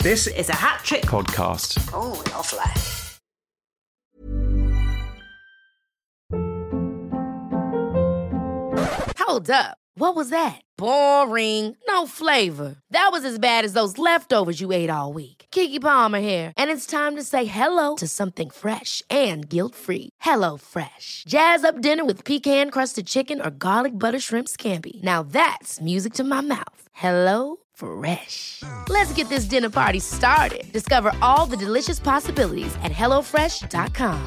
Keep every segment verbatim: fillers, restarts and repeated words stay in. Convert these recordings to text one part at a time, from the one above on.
This is a Hat Trick podcast. Oh, lovely. Hold up. What was that? Boring. No flavor. That was as bad as those leftovers you ate all week. Keke Palmer here, and it's time to say hello to something fresh and guilt-free. Hello Fresh. Jazz up dinner with pecan-crusted chicken or garlic butter shrimp scampi. Now that's music to my mouth. Hello Fresh. Let's get this dinner party started. Discover all the delicious possibilities at hello fresh dot com.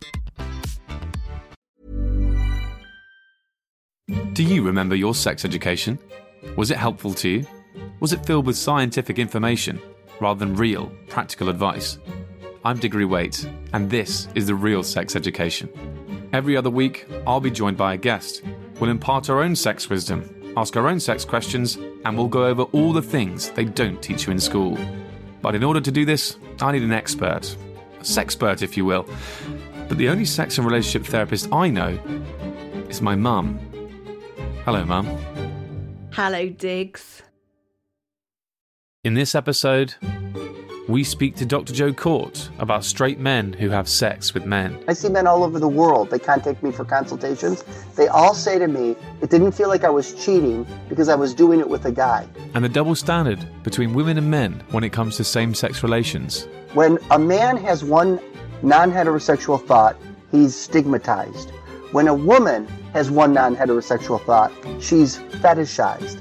Do you remember your sex education? Was it helpful to you? Was it filled with scientific information rather than real, practical advice? I'm Diggory Waite, and this is The Real Sex Education. Every other week, I'll be joined by a guest. We'll impart our own sex wisdom, ask our own sex questions, and we'll go over all the things they don't teach you in school. But in order to do this, I need an expert. A sexpert, if you will. But the only sex and relationship therapist I know is my mum. Hello, Mum. Hello, Diggs. In this episode, we speak to Doctor Joe Court about straight men who have sex with men. I see men all over the world. They contact me for consultations. They all say to me, it didn't feel like I was cheating because I was doing it with a guy. And the double standard between women and men when it comes to same-sex relations. When a man has one non-heterosexual thought, he's stigmatized. When a woman has one non-heterosexual thought, she's fetishized.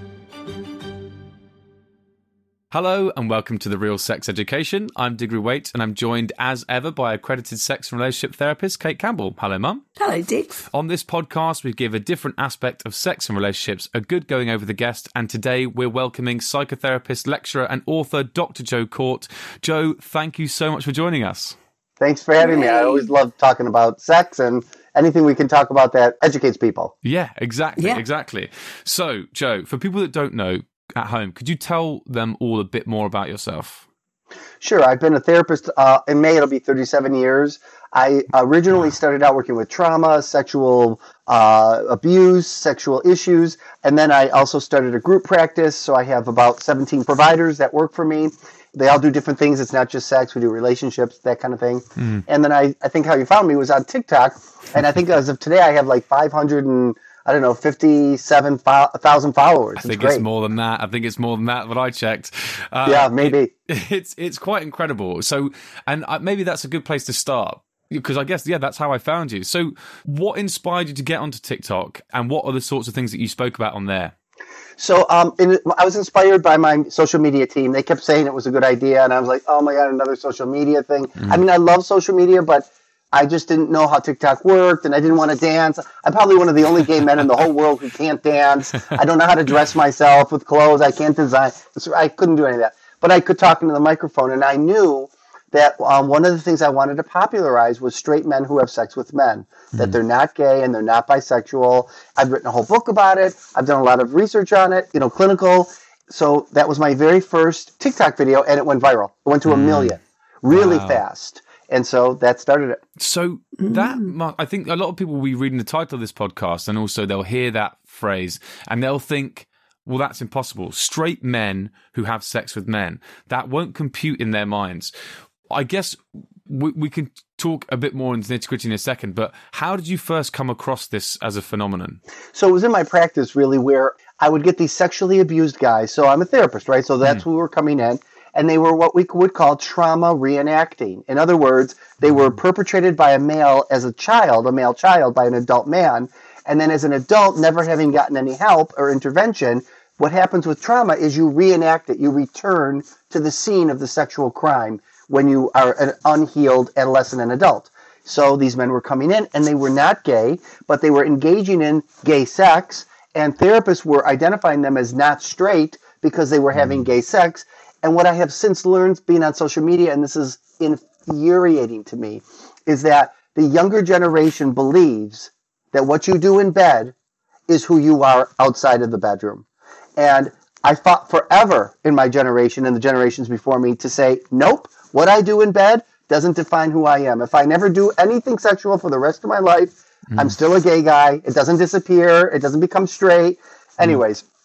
Hello and welcome to The Real Sex Education. I'm Diggory Waite and I'm joined as ever by accredited sex and relationship therapist Kate Campbell. Hello, Mum. Hello, Diggs. On this podcast, we give a different aspect of sex and relationships a good going over the guest, and today we're welcoming psychotherapist, lecturer and author Doctor Joe Court. Joe, thank you so much for joining us. Thanks for having Yay. me. I always love talking about sex and anything we can talk about that educates people. Yeah, exactly, yeah. exactly. So, Joe, for people that don't know at home, could you tell them all a bit more about yourself? Sure. I've been a therapist. Uh, in May, it'll be thirty-seven years. I originally started out working with trauma, sexual uh, abuse, sexual issues, and then I also started a group practice. So I have about seventeen providers that work for me. They all do different things. It's not just sex. We do relationships, that kind of thing. Mm. And then I, I think how you found me was on TikTok. And I think as of today, I have like five hundred and, I don't know, fifty-seven thousand followers. I think it's, it's more than that. I think it's more than that, what I checked. Uh, yeah, maybe. It, it's it's quite incredible. So, and maybe that's a good place to start. Because I guess, yeah, that's how I found you. So what inspired you to get onto TikTok? And what are the sorts of things that you spoke about on there? So um, in, I was inspired by my social media team. They kept saying it was a good idea. And I was like, oh, my God, another social media thing. Mm. I mean, I love social media, but I just didn't know how TikTok worked. And I didn't want to dance. I'm probably one of the only gay men in the whole world who can't dance. I don't know how to dress myself with clothes. I can't design. I couldn't do any of that. But I could talk into the microphone. And I knew that um, one of the things I wanted to popularize was straight men who have sex with men, mm. that they're not gay and they're not bisexual. I've written a whole book about it. I've done a lot of research on it, you know, clinical. So that was my very first TikTok video, and it went viral. It went to mm. a million really wow. fast. And so that started it. So that, I think a lot of people will be reading the title of this podcast, and also they'll hear that phrase and they'll think, well, that's impossible. Straight men who have sex with men. That won't compute in their minds. I guess we, we can talk a bit more into nitty-gritty in a second, but how did you first come across this as a phenomenon? So it was in my practice, really, where I would get these sexually abused guys. So I'm a therapist, right? So that's mm. who were coming in. And they were what we would call trauma reenacting. In other words, they were perpetrated by a male as a child, a male child, by an adult man. And then as an adult, never having gotten any help or intervention, what happens with trauma is you reenact it. You return to the scene of the sexual crime when you are an unhealed adolescent and adult. So these men were coming in, and they were not gay, but they were engaging in gay sex, and therapists were identifying them as not straight because they were having gay sex. And what I have since learned being on social media, and this is infuriating to me, is that the younger generation believes that what you do in bed is who you are outside of the bedroom. And I fought forever in my generation and the generations before me to say, nope, what I do in bed doesn't define who I am. If I never do anything sexual for the rest of my life, mm. I'm still a gay guy. It doesn't disappear. It doesn't become straight. Mm. Anyways,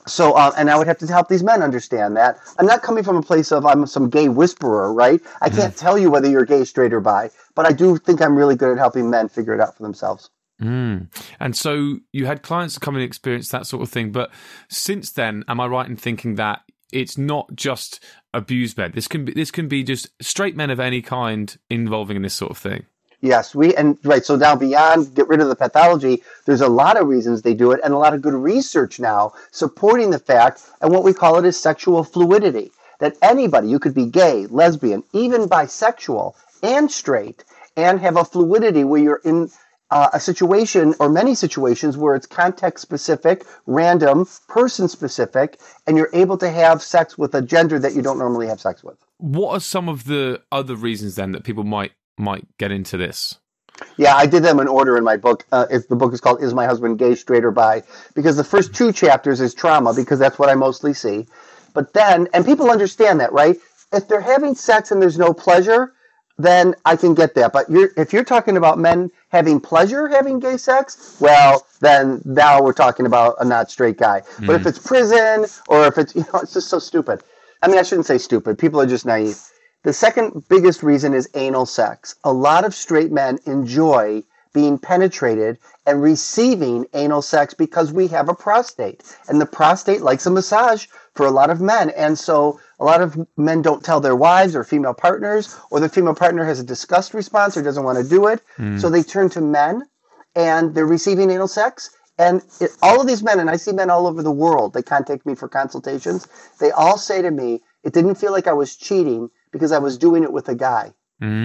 So, uh, and I would have to help these men understand that. I'm not coming from a place of I'm some gay whisperer, right? I can't tell you whether you're gay, straight, or bi, but I do think I'm really good at helping men figure it out for themselves. Mm. And so you had clients come and experience that sort of thing. But since then, am I right in thinking that it's not just abused men? This can be this can be just straight men of any kind involving in this sort of thing. Yes, we and right. So now beyond get rid of the pathology, there's a lot of reasons they do it, and a lot of good research now supporting the fact, and what we call it is sexual fluidity. That anybody, you could be gay, lesbian, even bisexual, and straight, and have a fluidity where you're in uh, a situation or many situations where it's context specific, random, person specific, and you're able to have sex with a gender that you don't normally have sex with. What are some of the other reasons then that people might might get into this? Yeah, I did them in order in my book. Uh, if the book is called Is My Husband Gay, Straight, or Bi? Because the first two chapters is trauma, because that's what I mostly see. But then, and people understand that, right? If they're having sex and there's no pleasure, then I can get that. But you're, if you're talking about men having pleasure having gay sex, well, then now we're talking about a not straight guy. Mm. But if it's prison, or if it's, you know, it's just so stupid. I mean, I shouldn't say stupid. People are just naive. The second biggest reason is anal sex. A lot of straight men enjoy being penetrated and receiving anal sex because we have a prostate. And the prostate likes a massage for a lot of men. And so a lot of men don't tell their wives or female partners, or the female partner has a disgust response or doesn't want to do it. Mm. So they turn to men and they're receiving anal sex. And it, all of these men, and I see men all over the world, they contact me for consultations. They all say to me, it didn't feel like I was cheating because I was doing it with a guy.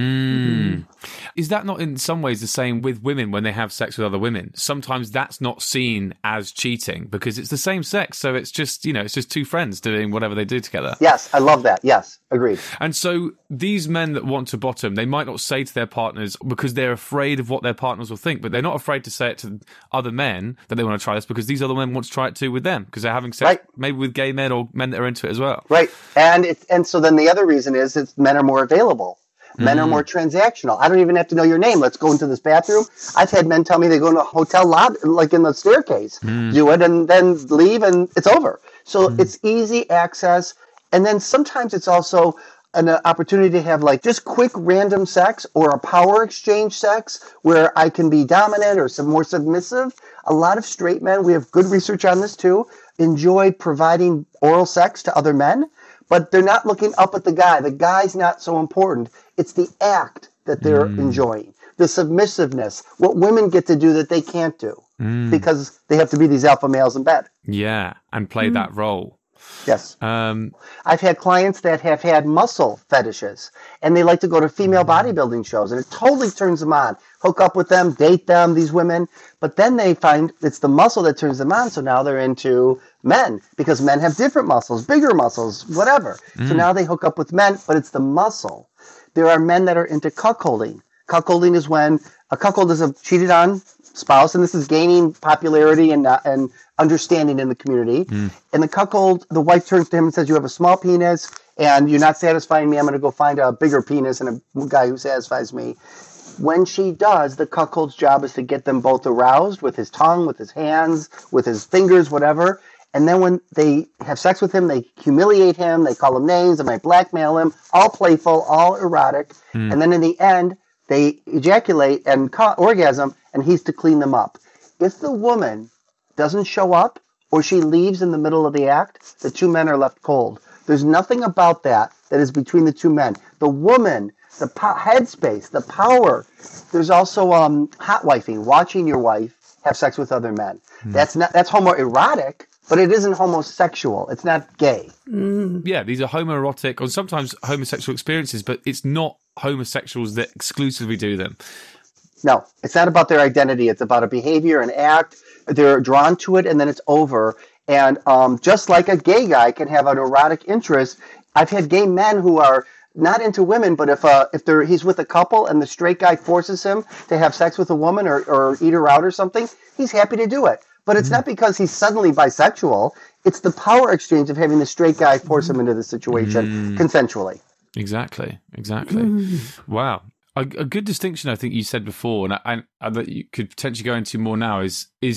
Mm. Is that not in some ways the same with women when they have sex with other women? Sometimes that's not seen as cheating because it's the same sex. So it's just, you know, it's just two friends doing whatever they do together. Yes, I love that. Yes, agreed. And so these men that want to bottom, they might not say to their partners because they're afraid of what their partners will think, but they're not afraid to say it to other men that they want to try this because these other men want to try it too with them because they're having sex right. maybe with gay men or men that are into it as well. Right. And it, and so then the other reason is it's men are more available. Men are more transactional. I don't even have to know your name. Let's go into this bathroom. I've had men tell me they go into a hotel lobby, like in the staircase, mm. do it, and then leave, and it's over. So mm. it's easy access. And then sometimes it's also an opportunity to have like just quick random sex or a power exchange sex where I can be dominant or some more submissive. A lot of straight men, we have good research on this too, enjoy providing oral sex to other men. But they're not looking up at the guy. The guy's not so important. It's the act that they're mm. enjoying. The submissiveness. What women get to do that they can't do. Mm. Because they have to be these alpha males in bed. Yeah, and play mm. that role. Yes. Um, I've had clients that have had muscle fetishes. And they like to go to female bodybuilding shows. And it totally turns them on. Hook up with them, date them, these women. But then they find it's the muscle that turns them on. So now they're into men because men have different muscles, bigger muscles, whatever. Mm. So now they hook up with men, but it's the muscle. There are men that are into cuckolding. Cuckolding is when a cuckold is a cheated on spouse, and this is gaining popularity and uh, and understanding in the community. Mm. And the cuckold, the wife turns to him and says, you have a small penis and you're not satisfying me. I'm going to go find a bigger penis and a guy who satisfies me. When she does, the cuckold's job is to get them both aroused with his tongue, with his hands, with his fingers, whatever. And then when they have sex with him, they humiliate him, they call him names, they might blackmail him, all playful, all erotic. Mm. And then in the end, they ejaculate and ca- orgasm, and he's to clean them up. If the woman doesn't show up or she leaves in the middle of the act, the two men are left cold. There's nothing about that that is between the two men. The woman, the po- headspace, the power. There's also um, hot wifing, watching your wife have sex with other men. Mm. That's not that's homoerotic, but it isn't homosexual. It's not gay. Mm. Yeah, these are homoerotic or sometimes homosexual experiences, but it's not homosexuals that exclusively do them. No, it's not about their identity. It's about a behavior, an act. They're drawn to it, and then it's over. And um, just like a gay guy can have an erotic interest, I've had gay men who are not into women, but if uh, if they're he's with a couple and the straight guy forces him to have sex with a woman or, or eat her out or something, he's happy to do it. But it's mm. not because he's suddenly bisexual. It's the power exchange of having the straight guy force him into the situation mm. consensually. Exactly, exactly. Mm. Wow. A, a good distinction I think you said before, and, I, and that you could potentially go into more now, is is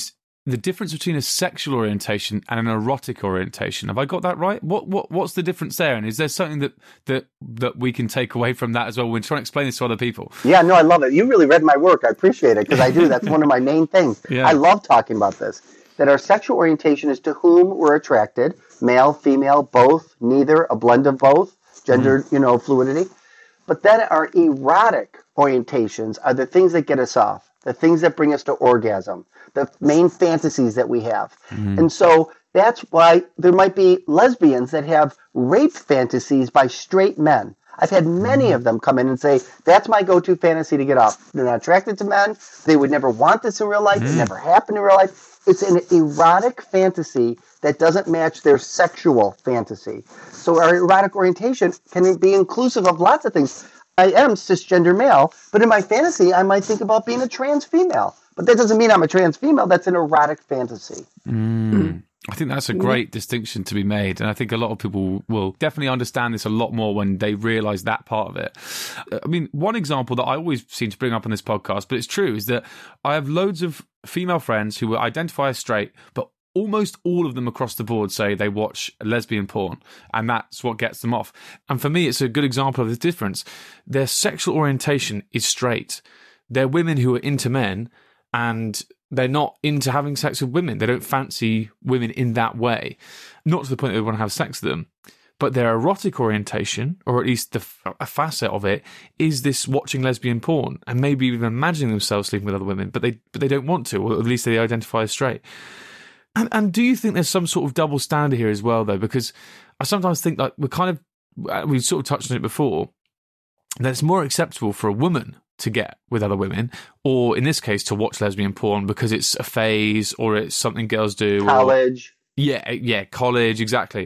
the difference between a sexual orientation and an erotic orientation. Have I got that right? What what what's the difference there? And is there something that that that we can take away from that as well? We're trying to explain this to other people. Yeah, no, I love it. You really read my work. I appreciate it because I do. That's one of my main things. Yeah. I love talking about this. That our sexual orientation is to whom we're attracted, male, female, both, neither, a blend of both, gender, mm. you know, fluidity. But then our erotic orientations are the things that get us off, the things that bring us to orgasm, the main fantasies that we have. Mm. And so that's why there might be lesbians that have rape fantasies by straight men. I've had many of them come in and say, that's my go-to fantasy to get off. They're not attracted to men. They would never want this in real life. Mm. It never happened in real life. It's an erotic fantasy that doesn't match their sexual fantasy. So our erotic orientation can be inclusive of lots of things. I am cisgender male, but in my fantasy, I might think about being a trans female. But that doesn't mean I'm a trans female. That's an erotic fantasy. Mm. I think that's a great mm. distinction to be made. And I think a lot of people will definitely understand this a lot more when they realise that part of it. I mean, one example that I always seem to bring up on this podcast, but it's true, is that I have loads of female friends who identify as straight, but almost all of them across the board say they watch lesbian porn, and that's what gets them off. And for me, it's a good example of the difference. Their sexual orientation is straight. They're women who are into men, and they're not into having sex with women. They don't fancy women in that way. Not to the point that they want to have sex with them. But their erotic orientation, or at least the, a facet of it, is this watching lesbian porn and maybe even imagining themselves sleeping with other women, but they but they don't want to, or at least they identify as straight. And, and do you think there's some sort of double standard here as well, though? Because I sometimes think like we're kind of, we sort of touched on it before, that it's more acceptable for a woman to get with other women, or in this case, to watch lesbian porn because it's a phase or it's something girls do. College. Or, yeah, yeah, college, exactly.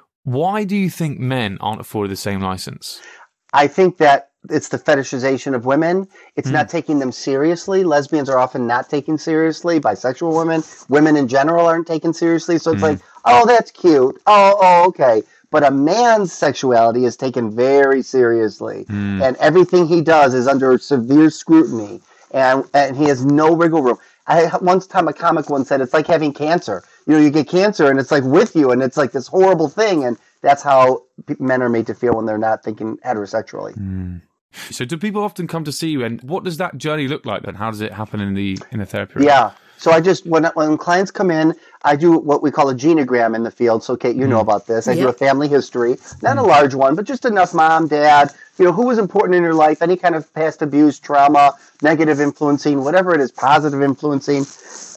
Why do you think men aren't afforded the same license? I think that it's the fetishization of women. It's mm. not taking them seriously. Lesbians are often not taken seriously. Bisexual women, women in general aren't taken seriously. So it's mm. like, oh, that's cute. Oh, oh, okay. But a man's sexuality is taken very seriously. Mm. And everything he does is under severe scrutiny. And, and he has no wiggle room. I once time a comic once said, it's like having cancer. You know, you get cancer and it's like with you and it's like this horrible thing. And that's how men are made to feel when they're not thinking heterosexually. Mm. So do people often come to see you, and what does that journey look like then? How does it happen in the in the therapy room? Yeah. So I just, when when clients come in, I do what we call a genogram in the field. So Kate, you mm. know about this. I yep. do a family history, not mm. a large one, but just enough mom, dad, you know, who was important in your life, any kind of past abuse, trauma, negative influencing, whatever it is, positive influencing.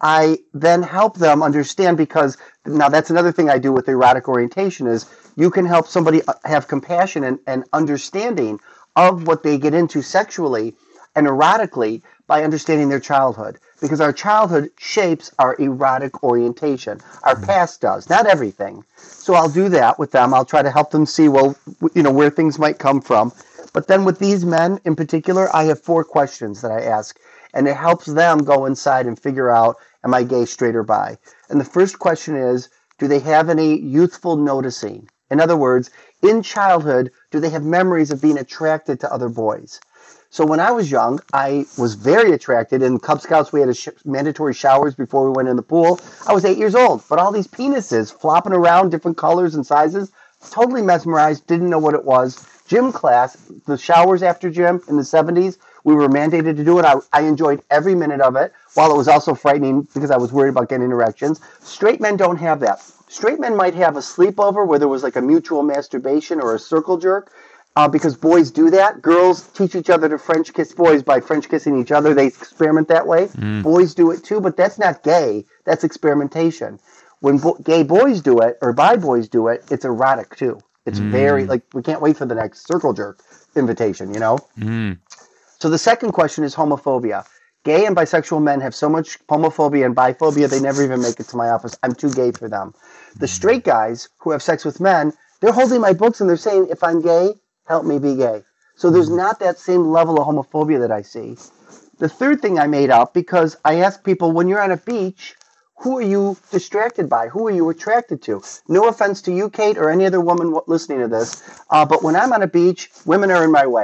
I then help them understand, because now that's another thing I do with erotic orientation is you can help somebody have compassion and, and understanding of what they get into sexually and erotically by understanding their childhood. Because our childhood shapes our erotic orientation. Our past does, not everything. So I'll do that with them. I'll try to help them see, well, you know, where things might come from. But then with these men in particular, I have four questions that I ask. And it helps them go inside and figure out, am I gay, straight, or bi? And the first question is, do they have any youthful noticing? In other words, in childhood, do they have memories of being attracted to other boys? So when I was young, I was very attracted. In Cub Scouts, we had a sh- mandatory showers before we went in the pool. I was eight years old, but all these penises flopping around, different colors and sizes, totally mesmerized, didn't know what it was. Gym class, the showers after gym in the seventies, we were mandated to do it. I, I enjoyed every minute of it, while it was also frightening because I was worried about getting erections. Straight men don't have that. Straight men might have a sleepover where there was like a mutual masturbation or a circle jerk, uh, because boys do that. Girls teach each other to French kiss boys by French kissing each other. They experiment that way. Mm. Boys do it too, but that's not gay. That's experimentation. When bo- gay boys do it, or bi boys do it, it's erotic too. It's mm. very, like, we can't wait for the next circle jerk invitation, you know? Mm. So the second question is homophobia. Gay and bisexual men have so much homophobia and biphobia, they never even make it to my office. I'm too gay for them. The straight guys who have sex with men, they're holding my books and they're saying, if I'm gay, help me be gay. So there's not that same level of homophobia that I see. The third thing I made up, because I ask people, when you're on a beach, who are you distracted by? Who are you attracted to? No offense to you, Kate, or any other woman listening to this, uh, but when I'm on a beach, women are in my way.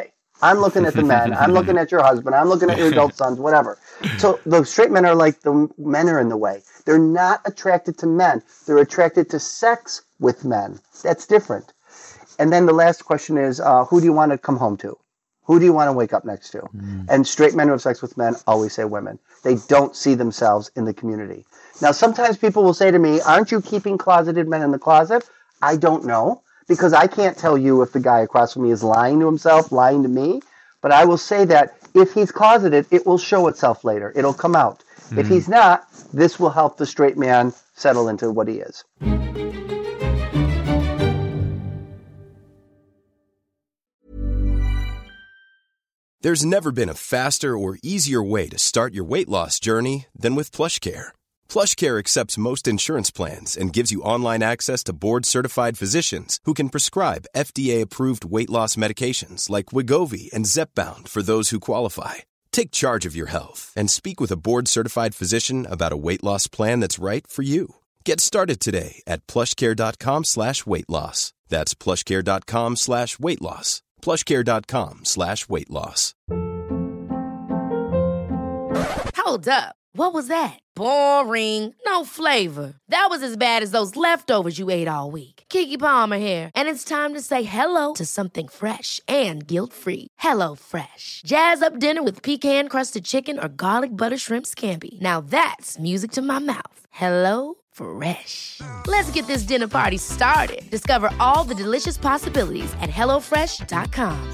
I'm looking at the men. I'm looking at your husband. I'm looking at your adult sons, whatever. So the straight men are like the men are in the way. They're not attracted to men. They're attracted to sex with men. That's different. And then the last question is, uh, who do you want to come home to? Who do you want to wake up next to? Mm. And straight men who have sex with men always say women. They don't see themselves in the community. Now, sometimes people will say to me, aren't you keeping closeted men in the closet? I don't know, because I can't tell you if the guy across from me is lying to himself, lying to me. But I will say that if he's closeted, it will show itself later. It'll come out. Mm. If he's not, this will help the straight man settle into what he is. There's never been a faster or easier way to start your weight loss journey than with PlushCare. PlushCare accepts most insurance plans and gives you online access to board-certified physicians who can prescribe F D A-approved weight loss medications like Wegovy and Zepbound for those who qualify. Take charge of your health and speak with a board-certified physician about a weight loss plan that's right for you. Get started today at plushcare.com slash weight loss. That's plushcare.com slash weight loss. plushcare.com slash weight loss. Hold up. What was that? Boring. No flavor. That was as bad as those leftovers you ate all week. Keke Palmer here, and it's time to say hello to something fresh and guilt-free. Hello Fresh. Jazz up dinner with pecan-crusted chicken or garlic butter shrimp scampi. Now that's music to my mouth. Hello Fresh. Let's get this dinner party started. Discover all the delicious possibilities at hello fresh dot com.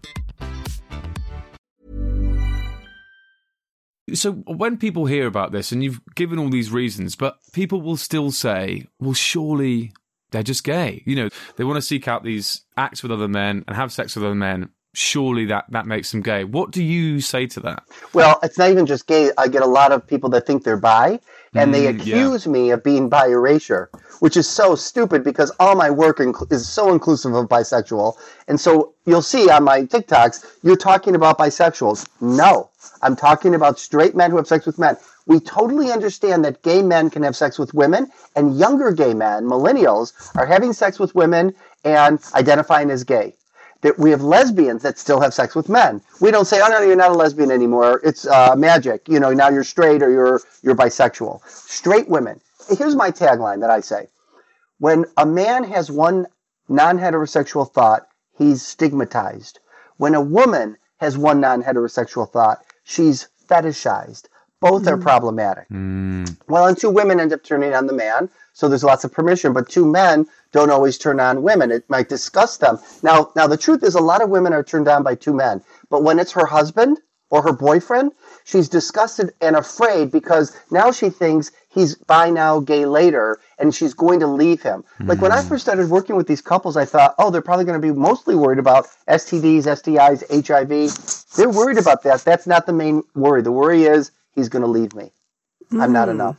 So when people hear about this, and you've given all these reasons, but people will still say, well, surely they're just gay. You know, they want to seek out these acts with other men and have sex with other men. Surely that, that makes them gay. What do you say to that? Well, it's not even just gay. I get a lot of people that think they're bi, and mm, they accuse yeah. me of being bi erasure, which is so stupid because all my work inc- is so inclusive of bisexual. And so you'll see on my TikToks, you're talking about bisexuals. No, I'm talking about straight men who have sex with men. We totally understand that gay men can have sex with women, and younger gay men, millennials, are having sex with women and identifying as gay. That we have lesbians that still have sex with men. We don't say, oh, no, you're not a lesbian anymore. It's uh, magic. You know, now you're straight or you're you're bisexual. Straight women. Here's my tagline that I say. When a man has one non-heterosexual thought, he's stigmatized. When a woman has one non-heterosexual thought, she's fetishized. Both mm. are problematic. Mm. Well, and two women end up turning on the man, so there's lots of permission, but two men don't always turn on women. It might disgust them. Now, now the truth is a lot of women are turned on by two men, but when it's her husband or her boyfriend, she's disgusted and afraid because now she thinks he's bi now, gay later, and she's going to leave him. Mm. Like when I first started working with these couples, I thought, oh, they're probably going to be mostly worried about S T Ds, S T Is, H I V. They're worried about that. That's not the main worry. The worry is he's going to leave me. Mm. I'm not enough.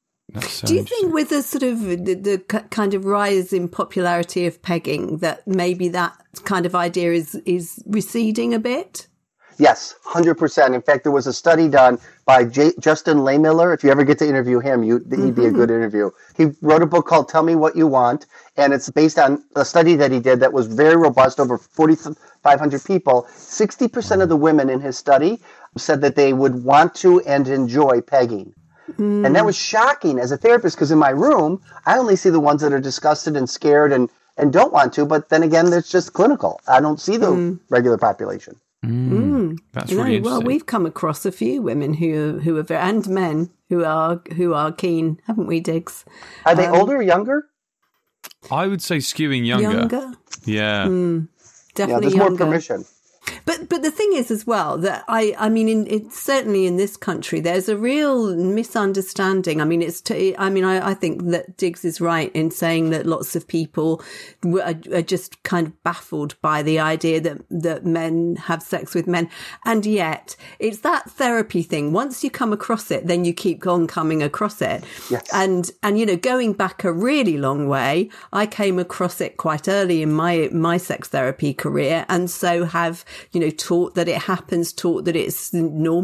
So do you think with the sort of the, the kind of rise in popularity of pegging that maybe that kind of idea is, is receding a bit? Yes, one hundred percent. In fact, there was a study done by J- Justin Lehmiller. If you ever get to interview him, you, he'd mm-hmm. be a good interview. He wrote a book called Tell Me What You Want, and it's based on a study that he did that was very robust, over forty-five hundred people. sixty percent of the women in his study said that they would want to and enjoy pegging. Mm. And that was shocking as a therapist because in my room, I only see the ones that are disgusted and scared and, and don't want to. But then again, it's just clinical. I don't see the mm. regular population. Mm. Mm. That's you know, really interesting. Well, we've come across a few women who who are very, and men who are who are keen, haven't we, Diggs? Are they um, older or younger? I would say skewing younger. Younger? Yeah. Mm, definitely yeah, there's younger. more permission. But but the thing is as well that I I mean in it's certainly in this country there's a real misunderstanding. I mean it's t- I mean I, I think that Diggs is right in saying that lots of people are, are just kind of baffled by the idea that that men have sex with men, and yet it's that therapy thing. Once you come across it, then you keep on coming across it. Yes. And and you know going back a really long way, I came across it quite early in my my sex therapy career, and so have. You know, taught that it happens, taught that it's normal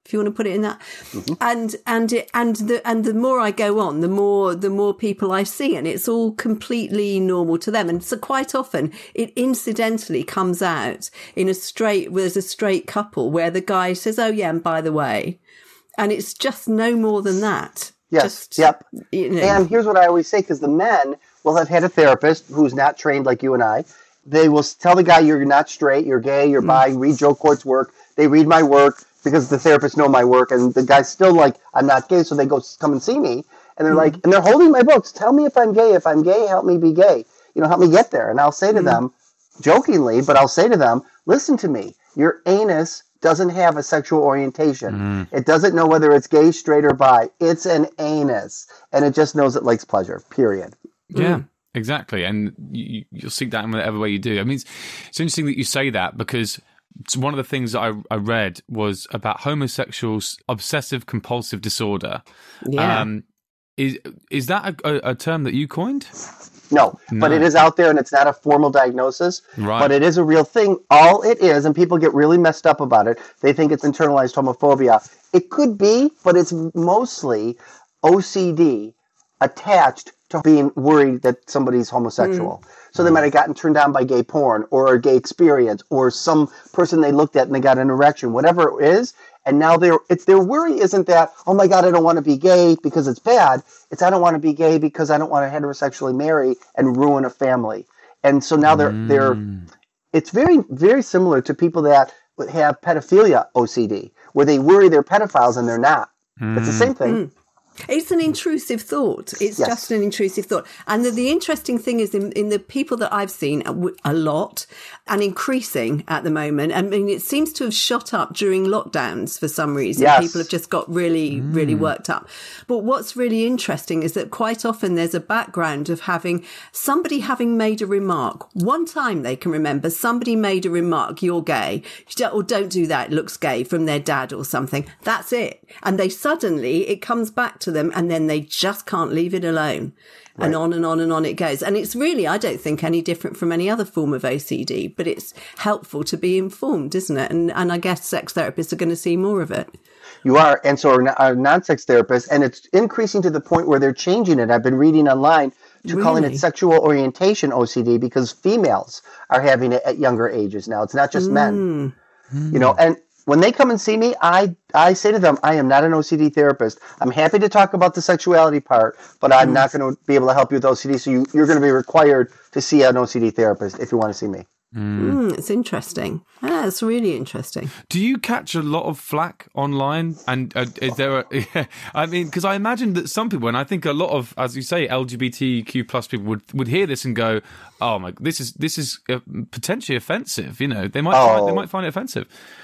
if you want to put it in that. Mm-hmm. And and it, and the and the more I go on, the more the more people I see, and it's all completely normal to them. And so quite often it incidentally comes out in a straight, there's a straight couple where the guy says, "Oh yeah, and by the way," and it's just no more than that. Yes. Just, yep. You know. And here's what I always say, because the men will have had a therapist who's not trained like you and I. They will tell the guy, you're not straight, you're gay, you're bi, read Joe Court's work. They read my work because the therapists know my work. And the guy's still like, I'm not gay. So they go come and see me. And they're mm. like, and they're holding my books. Tell me if I'm gay. If I'm gay, help me be gay. You know, help me get there. And I'll say to mm. them, jokingly, but I'll say to them, listen to me. Your anus doesn't have a sexual orientation. Mm. It doesn't know whether it's gay, straight, or bi. It's an anus. And it just knows it likes pleasure, period. Yeah, mm. exactly. And you, you'll seek that in whatever way you do. I mean, it's, it's interesting that you say that, because one of the things that I, I read was about homosexuals' obsessive compulsive disorder. Yeah. Um, is, is that a, a term that you coined? No, no, but it is out there, and it's not a formal diagnosis, right. But it is a real thing. All it is, and people get really messed up about it, they think it's internalized homophobia. It could be, but it's mostly O C D attached to being worried that somebody's homosexual. Mm. So they might have gotten turned on by gay porn or a gay experience or some person they looked at and they got an erection, whatever it is. And now their it's their worry isn't that, oh my God, I don't want to be gay because it's bad. It's I don't want to be gay because I don't want to heterosexually marry and ruin a family. And so now they're mm. they're it's very, very similar to people that have pedophilia O C D, where they worry they're pedophiles and they're not. Mm. It's the same thing. Mm. It's an intrusive thought. It's yes. just an intrusive thought. And the, the interesting thing is in, in the people that I've seen a lot and increasing at the moment, I mean, it seems to have shot up during lockdowns for some reason. Yes. People have just got really, mm. really worked up. But what's really interesting is that quite often there's a background of having somebody having made a remark. One time they can remember somebody made a remark, you're gay, or don't do that, it looks gay, from their dad or something. That's it. And they suddenly, it comes back to them, and then they just can't leave it alone. Right. And on and on and on it goes. And it's really, I don't think, any different from any other form of O C D, but it's helpful to be informed, isn't it? And and I guess sex therapists are going to see more of it. You are, and so are, are non-sex therapists, and it's increasing to the point where they're changing it. I've been reading online to really? calling it sexual orientation O C D, because females are having it at younger ages now. It's not just mm. men, mm. you know, and when they come and see me, I, I say to them, I am not an O C D therapist. I'm happy to talk about the sexuality part, but I'm mm. not going to be able to help you with O C D. So you, you're going to be required to see an O C D therapist if you want to see me. Mm. Mm, it's interesting. Yeah, it's really interesting. Do you catch a lot of flack online? And uh, is there a, I mean, because I imagine that some people, and I think a lot of, as you say, L G B T Q plus people would, would hear this and go, oh my, this is, this is uh, potentially offensive. You know, they might, oh. find, they might find it offensive.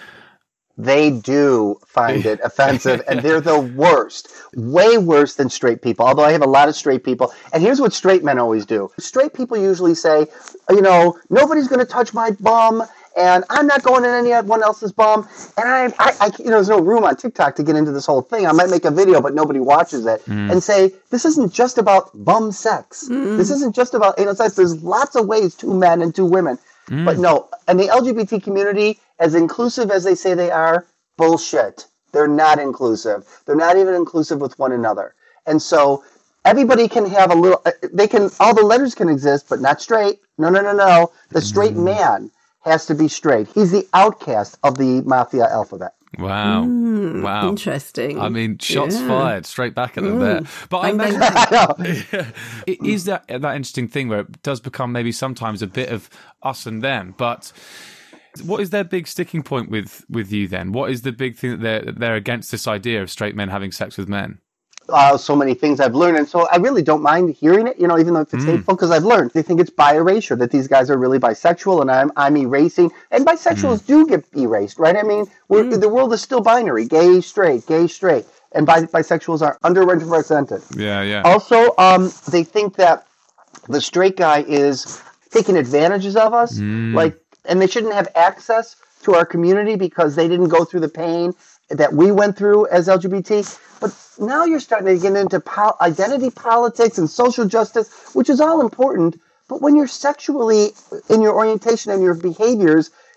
They do find it offensive, and they're the worst, way worse than straight people, although I have a lot of straight people. And here's what straight men always do. Straight people usually say, you know, nobody's going to touch my bum, and I'm not going in anyone else's bum. And I, I, I, you know, there's no room on TikTok to get into this whole thing. I might make a video, but nobody watches it, mm. and say, this isn't just about bum sex. Mm. This isn't just about anal sex. There's lots of ways, two men and two women. Mm. But no, and the L G B T community, as inclusive as they say they are, bullshit. They're not inclusive. They're not even inclusive with one another. And so everybody can have a little, they can, all the letters can exist, but not straight. No, no, no, no. The straight mm. man has to be straight. He's the outcast of the mafia alphabet. Wow. Mm, wow. Interesting. I mean, shots yeah. fired straight back at them mm. there. But I imagine it is that that interesting thing where it does become maybe sometimes a bit of us and them. But what is their big sticking point with, with you then? What is the big thing that they're, they're against this idea of straight men having sex with men? Uh, so many things I've learned, and so I really don't mind hearing it, you know, even though if it's mm. hateful, because I've learned they think it's bi-erasure, that these guys are really bisexual, and I'm I'm erasing, and bisexuals mm. do get erased, right? I mean, we're, mm. the world is still binary, gay, straight, gay, straight, and bi- bisexuals are underrepresented. Yeah, yeah. Also, um, they think that the straight guy is taking advantages of us, mm. like, and they shouldn't have access to our community because they didn't go through the pain that we went through as L G B T. But now you're starting to get into po- identity politics and social justice, which is all important. But when you're sexually, in your orientation and your behaviors,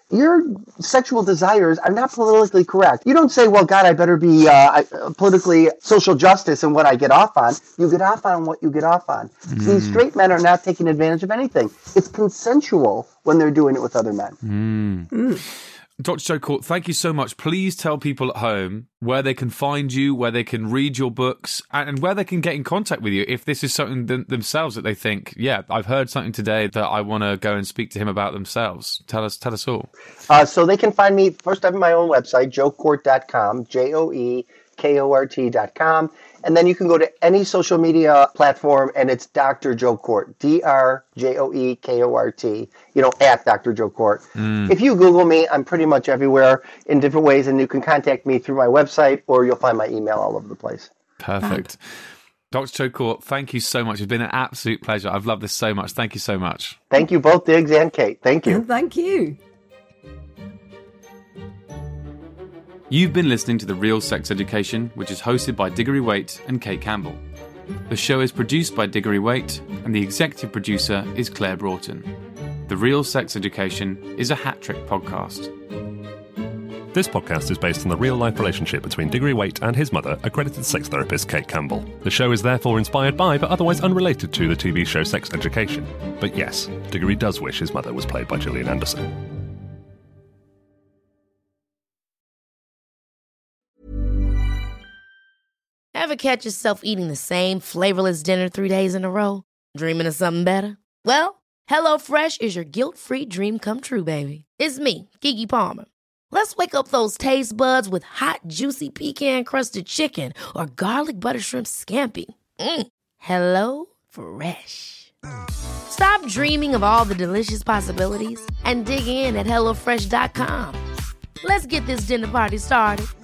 your sexual desires are not politically correct. You don't say, well, God, I better be uh, politically social justice in what I get off on. You get off on what you get off on. Mm. See, straight men are not taking advantage of anything. It's consensual when they're doing it with other men. Mm. Mm. Doctor Joe Court, thank you so much. Please tell people at home where they can find you, where they can read your books, and where they can get in contact with you if this is something th- themselves that they think, yeah, I've heard something today that I want to go and speak to him about themselves. Tell us tell us all. Uh, so they can find me, first I have my own website, joe court dot com, J O E K O R T dot com. And then you can go to any social media platform, and it's Doctor Joe Court, D R J O E K O R T, you know, at Doctor Joe Court. Mm. If you Google me, I'm pretty much everywhere in different ways, and you can contact me through my website, or you'll find my email all over the place. Perfect. Doctor Joe Court, thank you so much. It's been an absolute pleasure. I've loved this so much. Thank you so much. Thank you both, Diggs and Kate. Thank you. Thank you. You've been listening to The Real Sex Education, which is hosted by Diggory Waite and Kate Campbell. The show is produced by Diggory Waite, and the executive producer is Claire Broughton. The Real Sex Education is a hat-trick podcast. This podcast is based on the real-life relationship between Diggory Waite and his mother, accredited sex therapist Kate Campbell. The show is therefore inspired by, but otherwise unrelated to, the T V show Sex Education. But yes, Diggory does wish his mother was played by Gillian Anderson. Ever catch yourself eating the same flavorless dinner three days in a row? Dreaming of something better? Well, HelloFresh is your guilt-free dream come true, baby. It's me, Keke Palmer. Let's wake up those taste buds with hot, juicy pecan-crusted chicken or garlic butter shrimp scampi. Mm. Hello Fresh. Stop dreaming of all the delicious possibilities and dig in at hello fresh dot com. Let's get this dinner party started.